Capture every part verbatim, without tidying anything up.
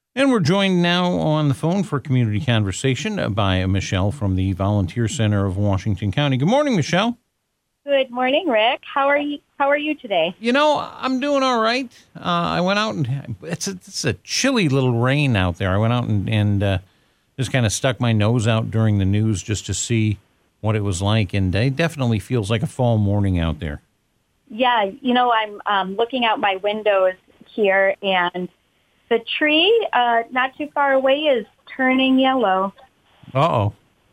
And we're joined now on the phone for community conversation by Michelle from the Volunteer Center of Washington County. Good morning, Michelle. Good morning, Rick. How are you? How are you today? You know, I'm doing all right. Uh, I went out and it's a, it's a chilly little rain out there. I went out and, and uh, just kind of stuck my nose out during the news just to see what it was like. And it definitely feels like a fall morning out there. Yeah, you know, I'm um, looking out my windows here, and the tree uh, not too far away is turning yellow. Uh-oh.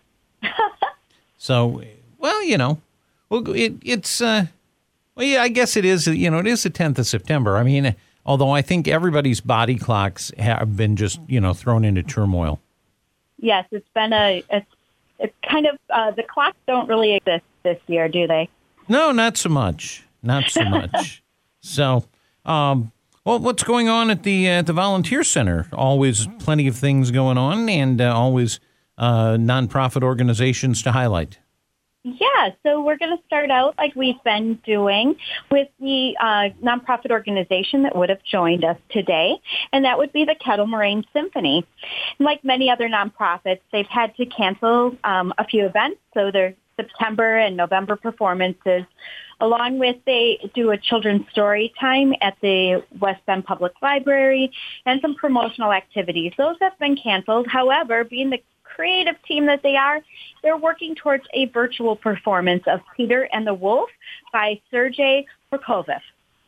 So, well, you know, well, it, it's, uh, well, yeah, I guess it is, you know, it is the tenth of September. I mean, although I think everybody's body clocks have been just, you know, thrown into turmoil. Yes, it's been a, it's, it's kind of, uh, the clocks don't really exist this year, do they? No, not so much. Not so much. So, um, well, what's going on at the, uh, at the Volunteer Center? Always plenty of things going on and uh, always uh, nonprofit organizations to highlight. Yeah, so we're going to start out like we've been doing with the uh, nonprofit organization that would have joined us today, and that would be the Kettle Moraine Symphony. Like many other nonprofits, they've had to cancel um, a few events, so their September and November performances, along with they do a children's story time at the West Bend Public Library and some promotional activities. Those have been canceled. However, being the creative team that they are, they're working towards a virtual performance of Peter and the Wolf by Sergei Prokofiev.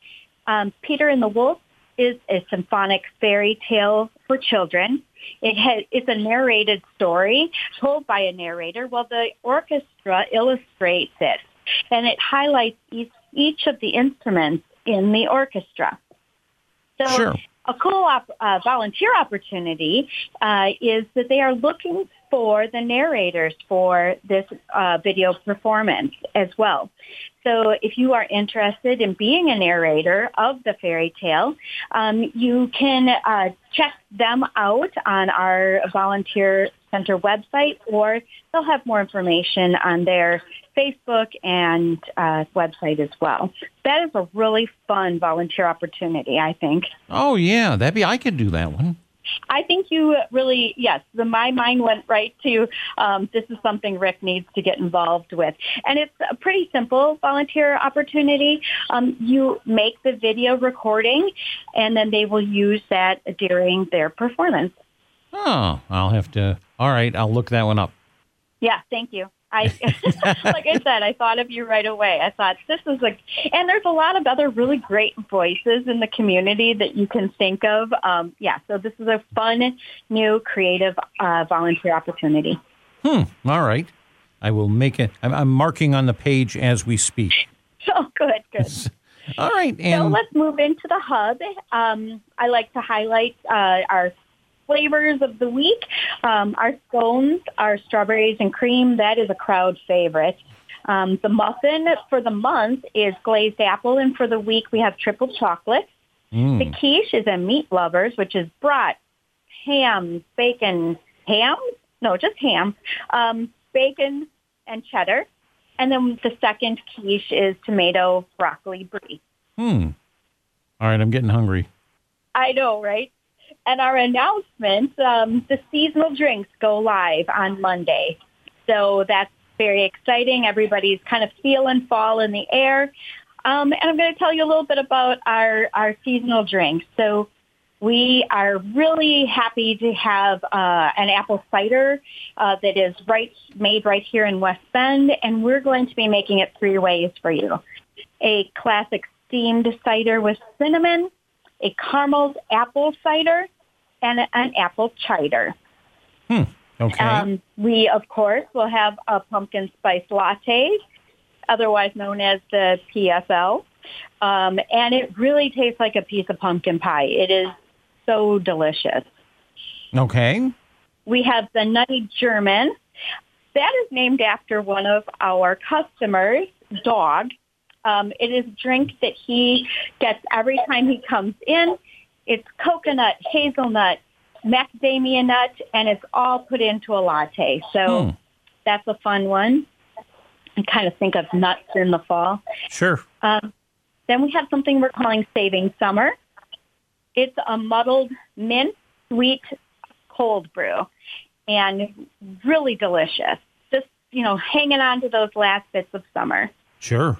Um, Peter and the Wolf is a symphonic fairy tale for children. It has, it's a narrated story told by a narrator while the orchestra illustrates it, and it highlights each, each of the instruments in the orchestra. So Sure. A cool op- uh, volunteer opportunity uh, is that they are looking for the narrators for this uh, video performance as well. So if you are interested in being a narrator of the fairy tale, um, you can uh, check them out on our Volunteer Center website, or they'll have more information on their Facebook and uh, website as well. That is a really fun volunteer opportunity, I think. Oh, yeah, that'd be, I could do that one. I think you really, yes, the, my mind went right to um, this is something Rick needs to get involved with. And it's a pretty simple volunteer opportunity. Um, you make the video recording, and then they will use that during their performance. Oh, I'll have to, all right, I'll look that one up. Yeah, thank you. I, like I said, I thought of you right away. I thought this is like, and there's a lot of other really great voices in the community that you can think of. Um, yeah, so this is a fun, new, creative uh, volunteer opportunity. Hmm. All right. I will make it. I'm, I'm marking on the page as we speak. Oh, good, good. All right. And so let's move into the hub. Um, I like to highlight uh, our flavors of the week. Um, our scones are strawberries and cream. That is a crowd favorite. Um, the muffin for the month is glazed apple, and for the week we have triple chocolate. Mm. The quiche is a meat lovers, which is brat, ham, bacon, ham? No, just ham, um, bacon, and cheddar. And then the second quiche is tomato, broccoli, brie. Hmm. All right, I'm getting hungry. I know, right? And our announcement, um, the seasonal drinks go live on Monday. So that's very exciting. Everybody's kind of feeling fall in the air. Um, and I'm going to tell you a little bit about our, our seasonal drinks. So we are really happy to have uh, an apple cider uh, that is right made right here in West Bend, and we're going to be making it three ways for you. A classic steamed cider with cinnamon, a caramel apple cider, and an apple cider. Hmm. Okay. Um, we, of course, will have a pumpkin spice latte, otherwise known as the P S L. Um, and it really tastes like a piece of pumpkin pie. It is so delicious. Okay. We have the Nutty German. That is named after one of our customers' dog. Um, it is a drink that he gets every time he comes in. It's coconut, hazelnut, macadamia nut, and it's all put into a latte. So hmm. that's a fun one. I kind of think of nuts in the fall. Sure. Um, then we have something we're calling Saving Summer. It's a muddled mint, sweet cold brew and really delicious. Just, you know, hanging on to those last bits of summer. Sure.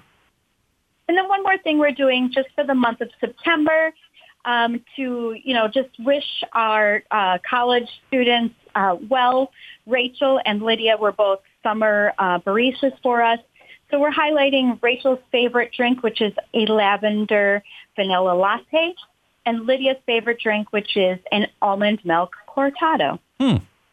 And then one more thing we're doing just for the month of September um, to, you know, just wish our uh, college students uh, well. Rachel and Lydia were both summer uh, baristas for us. So we're highlighting Rachel's favorite drink, which is a lavender vanilla latte, and Lydia's favorite drink, which is an almond milk cortado. Hmm.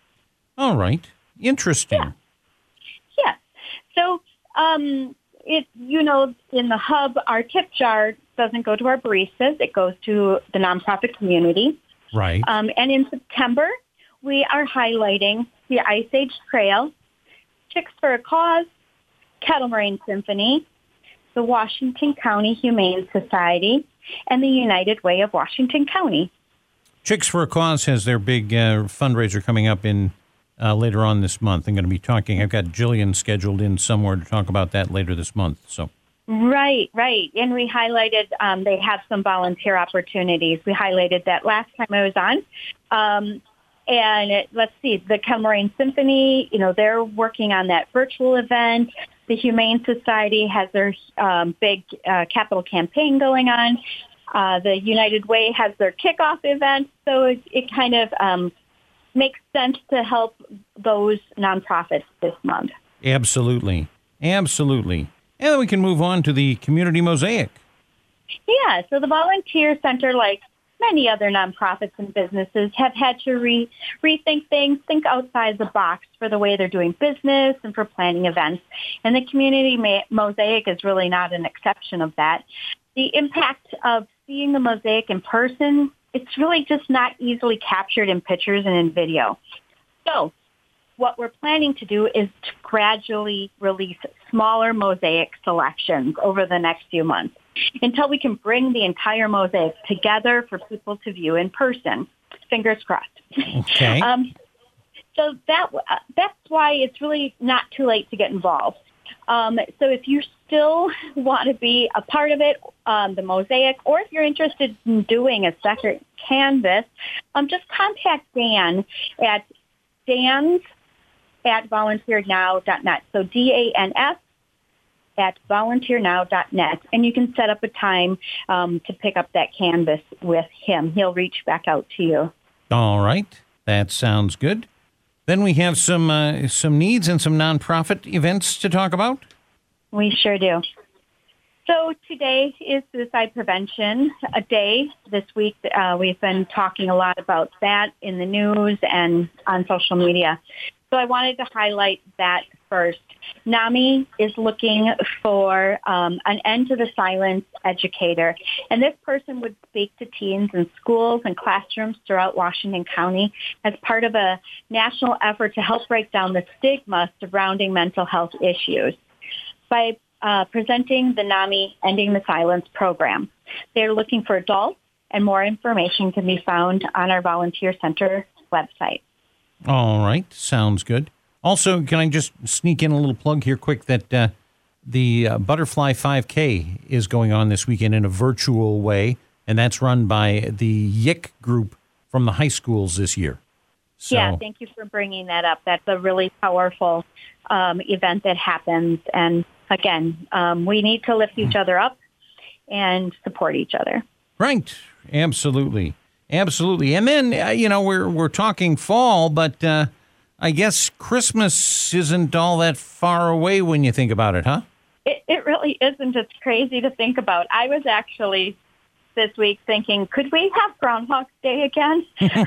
All right. Interesting. Yeah. Yeah. So, um, it, you know, in the hub, our tip jar doesn't go to our baristas. It goes to the nonprofit community. Right. Um, and in September, we are highlighting the Ice Age Trail, Chicks for a Cause, Kettle Moraine Symphony, the Washington County Humane Society, and the United Way of Washington County. Chicks for a Cause has their big uh, fundraiser coming up in uh, later on this month. I'm going to be talking. I've got Jillian scheduled in somewhere to talk about that later this month. So. Right, right. And we highlighted um, they have some volunteer opportunities. We highlighted that last time I was on. Um, and it, let's see, the Kettle Moraine Symphony, you know, they're working on that virtual event. The Humane Society has their um, big uh, capital campaign going on. Uh, the United Way has their kickoff event. So it, it kind of um, makes sense to help those nonprofits this month. Absolutely. Absolutely. And then we can move on to the Community Mosaic. Yeah, so the Volunteer Center, like many other nonprofits and businesses, have had to re- rethink things, think outside the box for the way they're doing business and for planning events. And the Community Ma- Mosaic is really not an exception of that. The impact of seeing the mosaic in person, it's really just not easily captured in pictures and in video. So what we're planning to do is to gradually release smaller mosaic selections over the next few months until we can bring the entire mosaic together for people to view in person. Fingers crossed. Okay. um, so that uh, that's why it's really not too late to get involved. Um, so if you still want to be a part of it, um, the mosaic, or if you're interested in doing a second canvas, um, just contact Dan at Dan's at volunteer now dot net. So D A N S at volunteer now dot net. And you can set up a time um, to pick up that canvas with him. He'll reach back out to you. All right. That sounds good. Then we have some uh, some needs and some nonprofit events to talk about. We sure do. So today is Suicide Prevention a Day. This week uh, we've been talking a lot about that in the news and on social media. So I wanted to highlight that first. NAMI is looking for um, an end to the silence educator. And this person would speak to teens in schools and classrooms throughout Washington County as part of a national effort to help break down the stigma surrounding mental health issues by uh, presenting the NAMI Ending the Silence program. They're looking for adults, and more information can be found on our Volunteer Center website. All right. Sounds good. Also, can I just sneak in a little plug here quick that uh, the uh, Butterfly five K is going on this weekend in a virtual way, and that's run by the Y I C group from the high schools this year. So, yeah, thank you for bringing that up. That's a really powerful um, event that happens. And again, um, we need to lift each other up and support each other. Right. Absolutely. Absolutely. And then, uh, you know, we're we're talking fall, but uh, I guess Christmas isn't all that far away when you think about it, huh? It, it really isn't. It's crazy to think about. I was actually this week thinking, could we have Groundhog's Day again?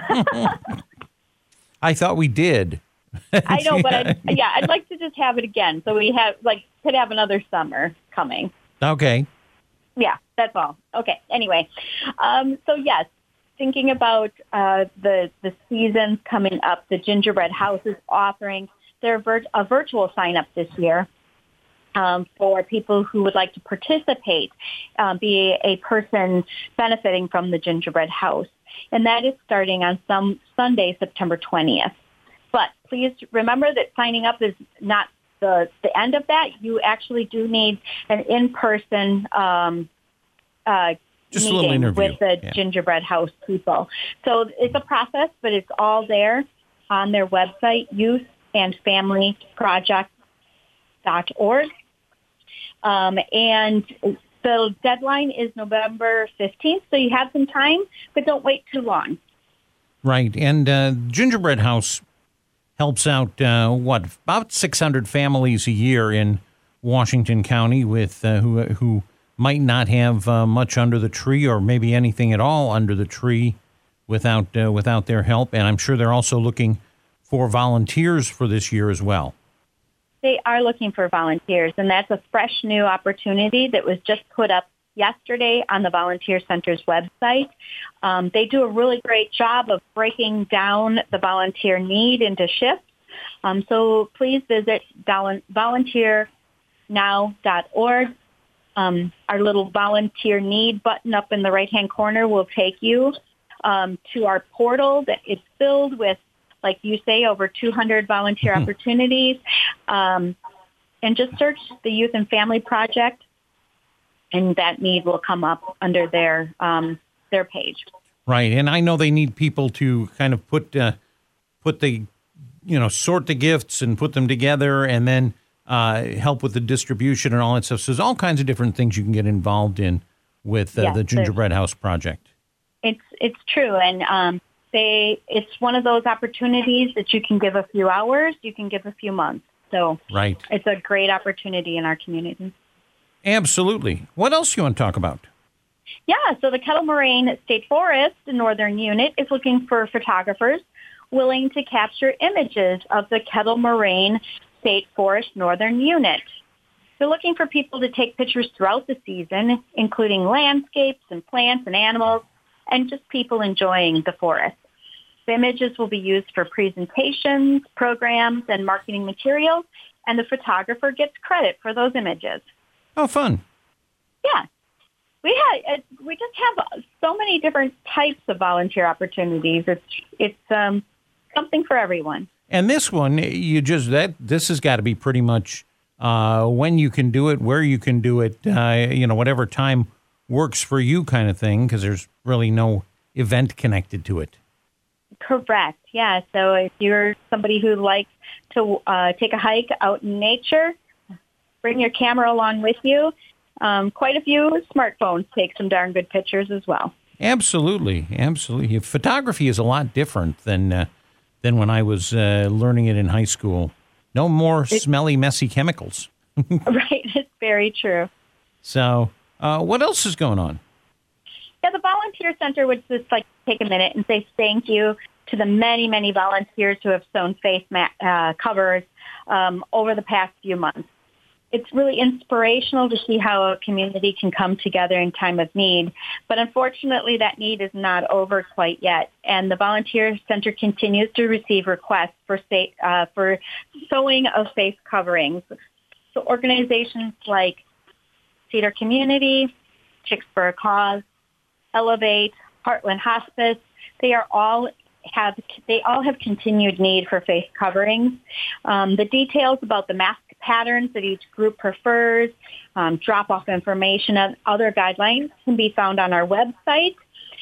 I thought we did. I know, but I'd, yeah, I'd like to just have it again. So we have like could have another summer coming. Okay. Yeah, that's all. Okay. Anyway, um, so yes. Thinking about uh, the the seasons coming up, the Gingerbread House is offering their vir- a virtual sign up this year um, for people who would like to participate, uh, be a person benefiting from the Gingerbread House, and that is starting on some Sunday, September twentieth. But please remember that signing up is not the the end of that. You actually do need an in person. Um, uh, Just a little interview with the yeah. Gingerbread House people. So it's a process, but it's all there on their website, youth and family project dot org. Um, and the deadline is November fifteenth, so you have some time, but don't wait too long. Right. And uh, Gingerbread House helps out, uh, what, about six hundred families a year in Washington County with uh, who who might not have uh, much under the tree or maybe anything at all under the tree without uh, without their help. And I'm sure they're also looking for volunteers for this year as well. They are looking for volunteers, and that's a fresh new opportunity that was just put up yesterday on the Volunteer Center's website. Um, they do a really great job of breaking down the volunteer need into shifts. Um, so please visit volunteer now dot org. Um, our little volunteer need button up in the right-hand corner will take you um, to our portal that is filled with, like you say, over two hundred volunteer mm-hmm. opportunities. Um, and just search the Youth and Family Project, and that need will come up under their um, their page. Right, and I know they need people to kind of put uh, put the, you know, sort the gifts and put them together, and then uh, help with the distribution and all that stuff. So there's all kinds of different things you can get involved in with uh, yes, the Gingerbread House Project. It's it's true, and um, they it's one of those opportunities that you can give a few hours, you can give a few months. So right, it's a great opportunity in our community. Absolutely. What else do you want to talk about? Yeah, so the Kettle Moraine State Forest Northern Unit is looking for photographers willing to capture images of the Kettle Moraine State Forest Northern Unit. They're looking for people to take pictures throughout the season, including landscapes and plants and animals, and just people enjoying the forest. The images will be used for presentations, programs, and marketing materials, and the photographer gets credit for those images. Oh, fun. Yeah. We had, we just have so many different types of volunteer opportunities. It's, it's um, something for everyone. And this one, you just, that this has got to be pretty much uh, when you can do it, where you can do it, uh, you know, whatever time works for you kind of thing, because there's really no event connected to it. Correct. Yeah. So if you're somebody who likes to uh, take a hike out in nature, bring your camera along with you. Um, quite a few smartphones take some darn good pictures as well. Absolutely. Absolutely. Photography is a lot different than uh, than when I was uh, learning it in high school. No more it, smelly, messy chemicals. Right. It's very true. So uh, what else is going on? Yeah, the Volunteer Center would just like take a minute and say thank you to the many, many volunteers who have sewn face ma- uh, covers um, over the past few months. It's really inspirational to see how a community can come together in time of need. But unfortunately, that need is not over quite yet. And the Volunteer Center continues to receive requests for state, uh, for sewing of face coverings. So organizations like Cedar Community, Chicks for a Cause, Elevate, Heartland Hospice, they are all have they all have continued need for face coverings. Um, the details about the mask patterns that each group prefers, um, drop-off information, and other guidelines can be found on our website.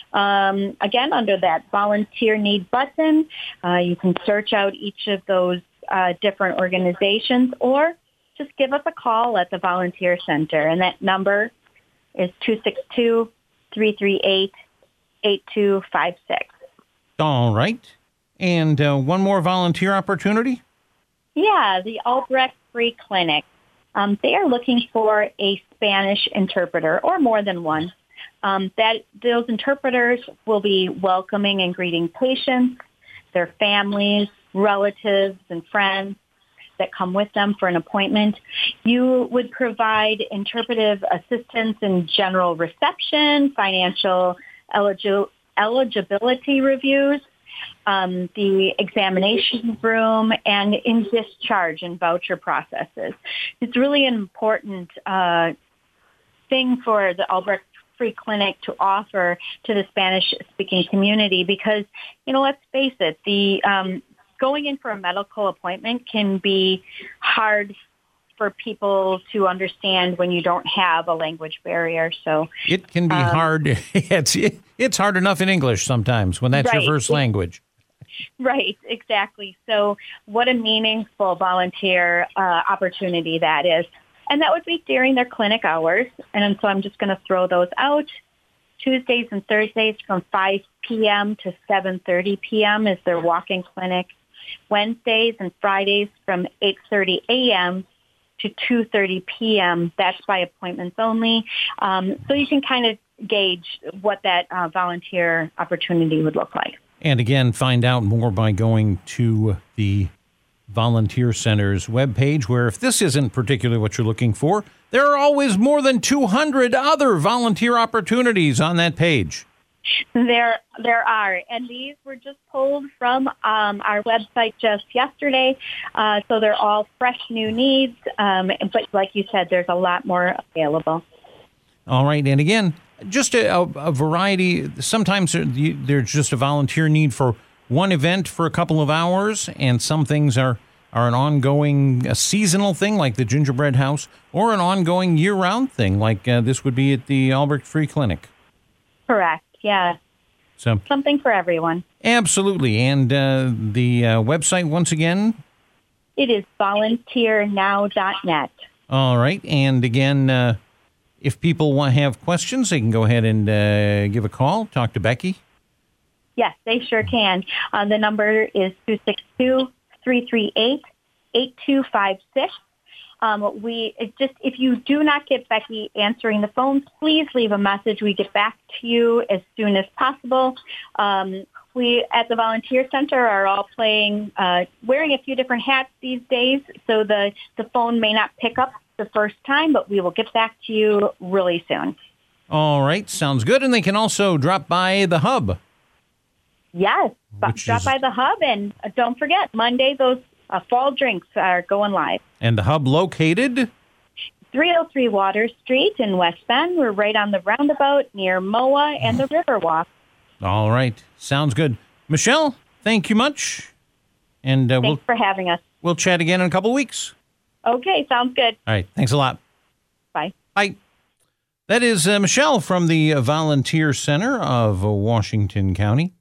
Um, again, under that volunteer need button, uh, you can search out each of those uh, different organizations, or just give us a call at the Volunteer Center, and that number is two six two, three three eight, eight two five six. All right. And uh, one more volunteer opportunity? Yeah, the Albrecht Free Clinic. Um, they are looking for a Spanish interpreter, or more than one. Um, that those interpreters will be welcoming and greeting patients, their families, relatives, and friends that come with them for an appointment. You would provide interpretive assistance in general reception, financial eligi- eligibility reviews, Um, the examination room, and in discharge and voucher processes. It's really an important uh, thing for the Albrecht Free Clinic to offer to the Spanish-speaking community because, you know, let's face it, the um, going in for a medical appointment can be hard for people to understand when you don't have a language barrier. So it can be um, hard. It's it's hard enough in English sometimes when that's right. your first language. Right, exactly. So what a meaningful volunteer uh, opportunity that is. And that would be during their clinic hours. And so I'm just going to throw those out. Tuesdays and Thursdays from five p.m. to seven thirty p.m. is their walk-in clinic. Wednesdays and Fridays from eight thirty a.m. to two thirty p.m. That's by appointments only. Um, so you can kind of gauge what that uh, volunteer opportunity would look like. And again, find out more by going to the Volunteer Center's webpage, where if this isn't particularly what you're looking for, there are always more than two hundred other volunteer opportunities on that page. There there are, and these were just pulled from um, our website just yesterday, uh, so they're all fresh new needs, um, but like you said, there's a lot more available. All right, and again, just a, a, a variety. Sometimes there's just a volunteer need for one event for a couple of hours, and some things are, are an ongoing, a seasonal thing like the Gingerbread House, or an ongoing year-round thing like uh, this would be at the Albrecht Free Clinic. Correct, yeah. So something for everyone. Absolutely, and uh, the uh, website, once again? It is volunteer now dot net. All right, and again, uh, if people want to have questions, they can go ahead and uh, give a call, talk to Becky. Yes, they sure can. Uh, the number is two six two, three three eight, eight two five six. Um, we it just if you do not get Becky answering the phone, please leave a message. We get back to you as soon as possible. Um, we at the Volunteer Center are all playing, uh, wearing a few different hats these days, so the, the phone may not pick up the first time, but we will get back to you really soon. All right, sounds good. And they can also drop by the hub. Yes, Which drop is... by the hub, and uh, don't forget, Monday those uh, fall drinks are going live. And the hub located? three oh three Water Street in West Bend. We're right on the roundabout near M O A and the Riverwalk. All right, sounds good. Michelle, thank you much. And uh, Thanks we'll, for having us. We'll chat again in a couple of weeks. Okay, sounds good. All right, thanks a lot. Bye. Bye. That is uh, Michelle from the Volunteer Center of uh, Washington County.